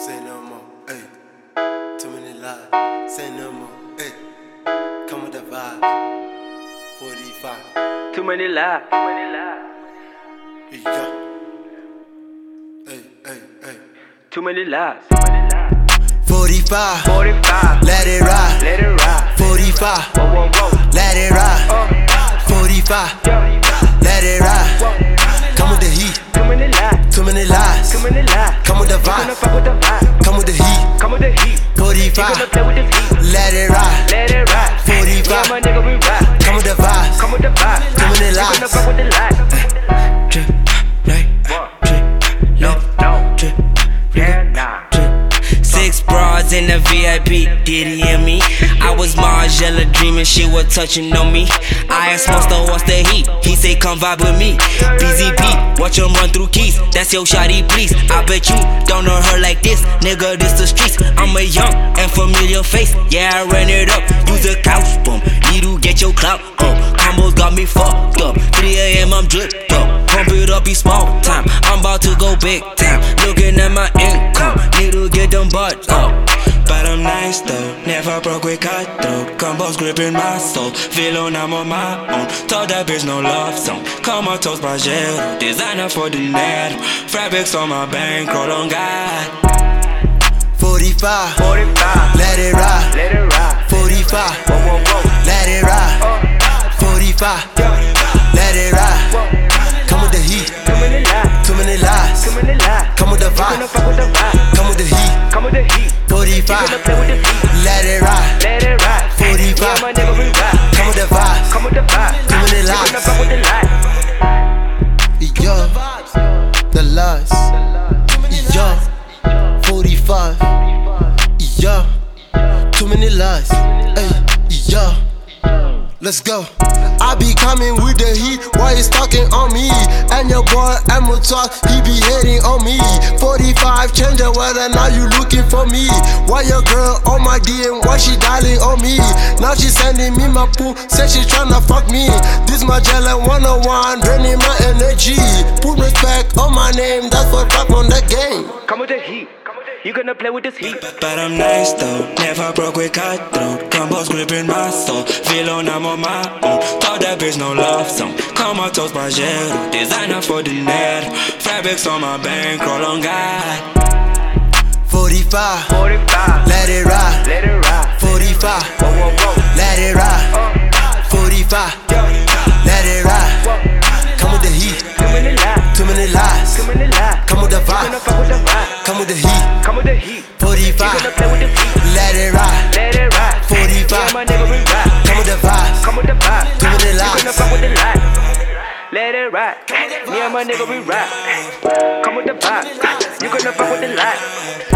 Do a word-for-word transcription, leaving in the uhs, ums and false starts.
Say no more, hey. Too many lies, say no more, hey. Come with the vibe. forty-five. Too many lies, too many lies. Yeah. Hey, hey, hey. Too many lies, too many lies. forty-five. forty-five. Let it ride. Let it ride. forty-five. Whoa, whoa, whoa. Let it ride. Uh. forty-five. Yeah. Let it ride. Whoa. Come with the heat. Too many lies. Too many lies. Too many lies. Come with the You gonna vibe. fuck with the vibe. Come with the heat. Come with the heat. You forty-five. gonna play with this heat. Let it ride. Let it ride. forty-five. Yeah, my nigga, we ride. Come with the vibes. Come with the vibe. Too many You lies. gonna fuck with the lies. Drip, right. What? Drip, No, left. no. Drip, Yeah, nah. Six bras in the V I P, Diddy and me. I was Margiela dreaming she was touching on me. I asked Monster what's the heat, he say come vibe with me. B Z P, watch him run through keys, that's your shawty please. I bet you don't know her like this, nigga this the streets. I'm a young and familiar face, yeah I ran it up. Use a couch boom, need to get your clout up. Combos got me fucked up, three A M I'm dripped up. Pump it up, be small time, I'm about to go big time. Looking at my income, need to get them butt up. But I'm nice though, never broke with cutthroat. Combos gripping my soul, feeling I'm on my own. Told that bitch no love song, come on toast by Gero. Designer for the net, fabrics on my bankroll on God. forty-five. forty-five. Let it ride. Let it ride. forty-five. Whoa, whoa, whoa. Let it ride. Uh. forty-five. Let it ride. Whoa. Come with the heat. Too many lies. Too many lies. Too many lies. Come with the You gonna vibe. fuck with the vibe. Come with the heat. Come with the heat. You forty-five. gonna play with the heat. Let it ride. Let it ride. forty-five. Yeah, my nigga, we ride. Come with the vibes. Come with the vibe. Too many You lies. gonna fuck with the lies. Yo, the lies. Yo, forty-five. Yo, too many lies. Hey, yo, let's go. I be coming with the heat, why he's talking on me? And your boy Emo Talk, he be hating on me. forty-five, change the weather, now you looking for me. Why your girl on my D M, why she dialing on me? Now she sending me my poo, said she tryna fuck me. This Margiela one oh one, draining my energy. Put respect on my name, that's what fuck on the game. Come with the heat. You gonna play with this heat. But I'm nice though, never broke with cutthroat. Combos gripping my soul, feeling I'm on my own. Told that bitch no love song, come on toast by Gero. Designer for the net, fabrics on my bankroll on God. forty-five. forty-five. Let it ride. Let it ride. forty-five. Whoa, whoa, whoa. Let it ride. Uh. forty-five. Let it ride. Whoa. Come with the heat. Too many lies. Too many lies. Too many lies. Come with the You gonna vibe. fuck with the vibe. Come with the heat. Come with the heat. You forty-five. gonna play with the heat. Let it ride. Let it ride. forty-five. Yeah, my nigga, we ride. Come with the vibes. Come with the vibe. Too many You lies. gonna fuck with the lies. Let it ride. Me and my nigga, we ride. Come with the vibe. You gonna fuck with the lies.